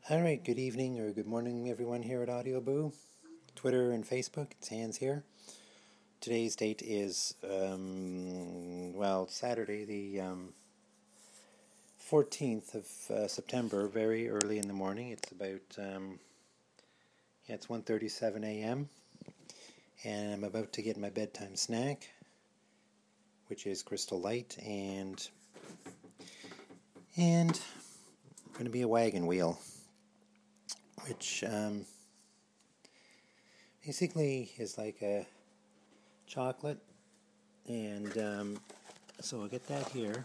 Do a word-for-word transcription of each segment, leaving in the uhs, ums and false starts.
All right, good evening or good morning, everyone here at Audio Boo, Twitter and Facebook. It's Hans here. Today's date is, um, well, Saturday, the um, fourteenth of uh, September, very early in the morning. It's about, um, yeah, it's one thirty-seven a.m. and I'm about to get my bedtime snack, which is Crystal Light, and, and going to be a wagon wheel, which um, basically is like a chocolate, and um, so I'll get that here.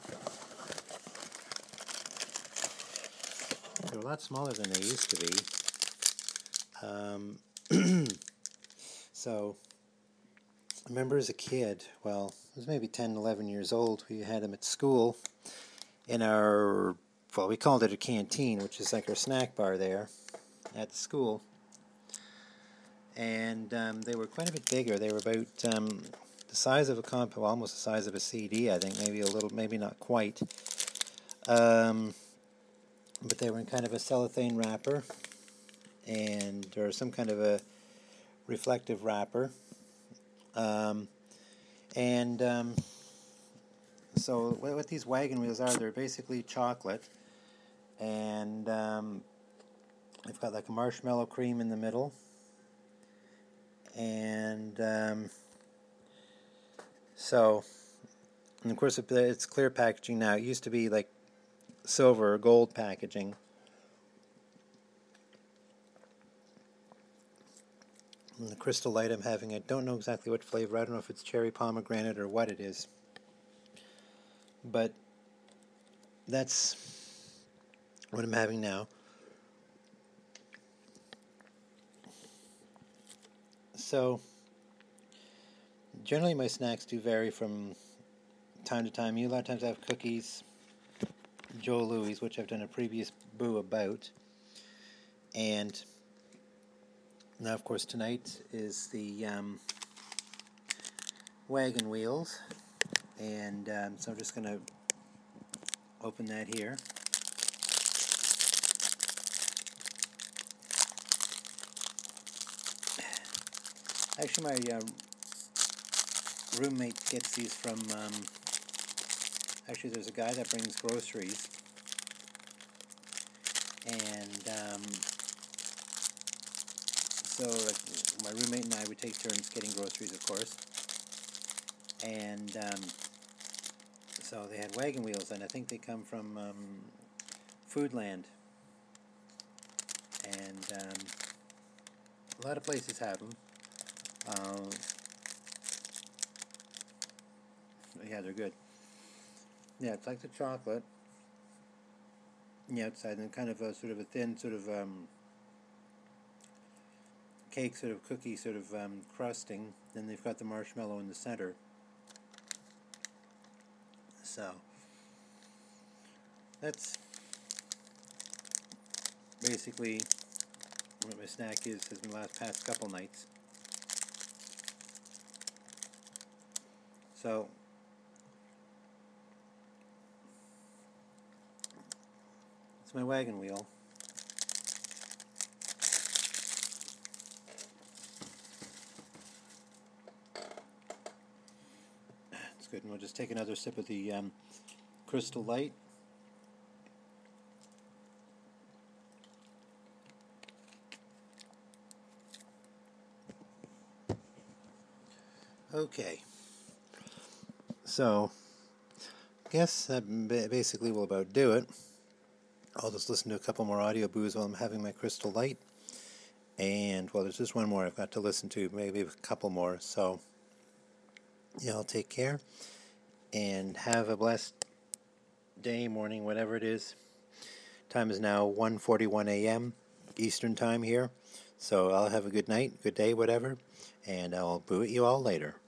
They're a lot smaller than they used to be. Um, so I remember as a kid, well, I was maybe ten, eleven years old, we had them at school in our, well, we called it a canteen, which is like our snack bar there at the school. And um, they were quite a bit bigger. They were about um, the size of a comp, well, almost the size of a C D, I think, maybe a little, maybe not quite. Um, but they were in kind of a cellophane wrapper, and or some kind of a reflective wrapper. Um, and um, so what these wagon wheels are, they're basically chocolate, and um, they've got like a marshmallow cream in the middle. And um, so, and of course it's clear packaging now. It used to be like silver or gold packaging. And the Crystal Light I'm having, I don't know exactly what flavor. I don't know if it's cherry pomegranate or what it is. But that's what I'm having now. So, generally my snacks do vary from time to time. A lot of times I have cookies, Joe Louis, which I've done a previous boo about. And now, of course, tonight is the um, wagon wheels. And um, so I'm just going to open that here. Actually, my uh, roommate gets these from, um, actually there's a guy that brings groceries, and um, so like, my roommate and I would take turns getting groceries, of course, and um, so they had wagon wheels, and I think they come from um, Foodland, and um, a lot of places have them. Uh, yeah, they're good. Yeah, it's like the chocolate. Yeah, outside, and kind of a sort of a thin sort of um, cake, sort of cookie, sort of um, crusting. Then they've got the marshmallow in the center. So that's basically what my snack is. Has been the last past couple nights. So it's my wagon wheel. It's good, and we'll just take another sip of the um, Crystal Light. Okay. So, I guess that basically will about do it. I'll just listen to a couple more audio boos while I'm having my Crystal Light. And, well, there's just one more I've got to listen to, maybe a couple more. So, yeah, I'll take care. And have a blessed day, morning, whatever it is. Time is now one forty-one a.m. Eastern Time here. So I'll have a good night, good day, whatever. And I'll boo at you all later.